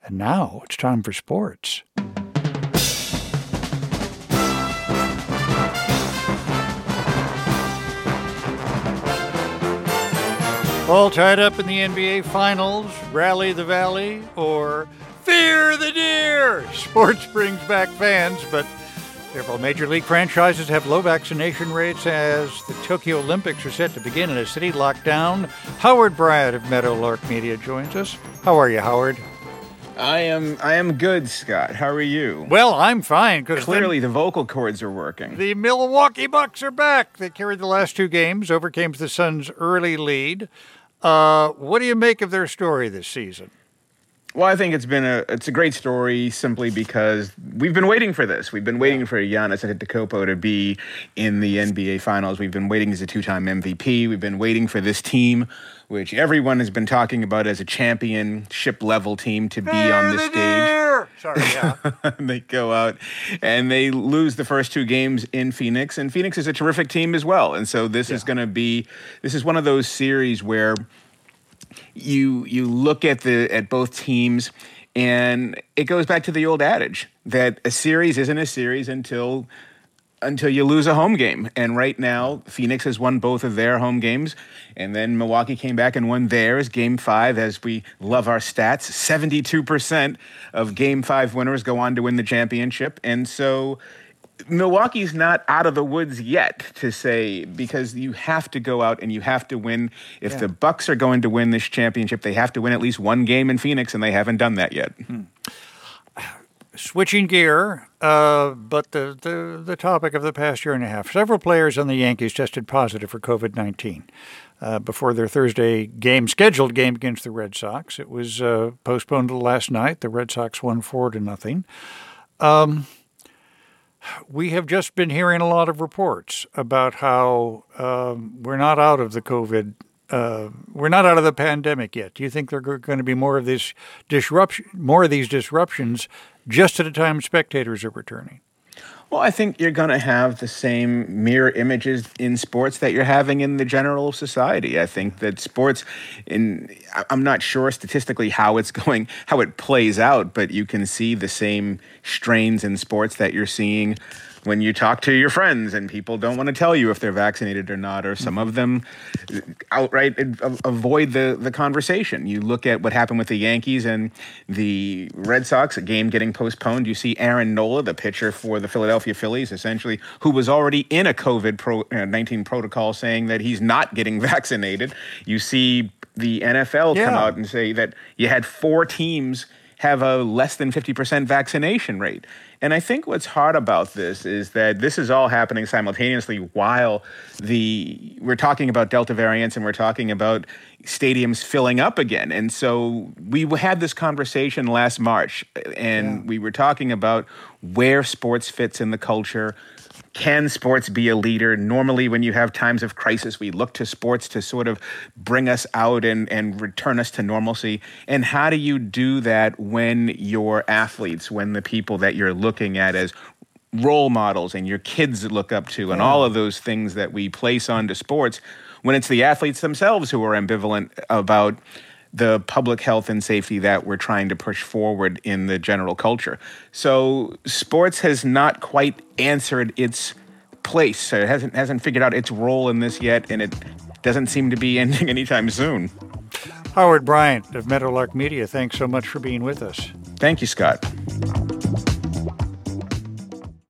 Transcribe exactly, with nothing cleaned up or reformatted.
And now it's time for sports. All tied up in the N B A Finals, Rally the Valley, or Fear the Deer. Sports brings back fans, but several Major League franchises have low vaccination rates as the Tokyo Olympics are set to begin in a city locked down. Howard Bryant of Meadowlark Media joins us. How are you, Howard? I am I am good, Scott. How are you? Well, I'm fine. Because clearly the vocal cords are working. The Milwaukee Bucks are back. They carried the last two games, overcame the Suns' early lead. Uh, what do you make of their story this season? Well, I think it's been a it's a great story simply because we've been waiting for this. We've been waiting for Giannis Antetokounmpo to be in the N B A Finals. We've been waiting as a two-time M V P. We've been waiting for this team, which everyone has been talking about as a championship-level team, to be on this stage. Sorry, yeah. They go out and they lose the first two games in Phoenix, and Phoenix is a terrific team as well. And so this yeah. is going to be this is one of those series where You you look at the at both teams, and it goes back to the old adage that a series isn't a series until until you lose a home game. And right now, Phoenix has won both of their home games, and then Milwaukee came back and won theirs. Game five, as we love our stats, seventy-two percent of Game five winners go on to win the championship. And so Milwaukee's not out of the woods yet, to say, because you have to go out and you have to win. If yeah. the Bucks are going to win this championship, they have to win at least one game in Phoenix, and they haven't done that yet. Hmm. Switching gear, uh, but the, the, the topic of the past year and a half. Several players on the Yankees tested positive for covid nineteen uh, before their Thursday game, scheduled game against the Red Sox. It was uh, postponed to last night. The Red Sox won four to nothing. Um... We have just been hearing a lot of reports about how um, we're not out of the COVID, uh, we're not out of the pandemic yet. Do you think there are going to be more of this disruption, more of these disruptions, just at a time spectators are returning? Well, I think you're going to have the same mirror images in sports that you're having in the general society. I think that sports, in I'm not sure statistically how it's going, how it plays out, but you can see the same strains in sports that you're seeing when you talk to your friends and people don't want to tell you if they're vaccinated or not, or some of them outright avoid the, the conversation. You look at what happened with the Yankees and the Red Sox, a game getting postponed. You see Aaron Nola, the pitcher for the Philadelphia Phillies, essentially, who was already in a covid nineteen protocol, saying that he's not getting vaccinated. You see the N F L yeah. come out and say that you had four teams have a less than fifty percent vaccination rate. And I think what's hard about this is that this is all happening simultaneously while the we're talking about Delta variants and we're talking about stadiums filling up again. And so we had this conversation last March, and yeah. we were talking about where sports fits in the culture. Can sports be a leader? Normally, when you have times of crisis, we look to sports to sort of bring us out and, and return us to normalcy. And how do you do that when your athletes, when the people that you're looking at as role models and your kids look up to, and yeah. all of those things that we place onto sports, when it's the athletes themselves who are ambivalent about the public health and safety that we're trying to push forward in the general culture. So sports has not quite answered its place. So it hasn't hasn't figured out its role in this yet, and it doesn't seem to be ending anytime soon. Howard Bryant of Meadowlark Media, thanks so much for being with us. Thank you, Scott.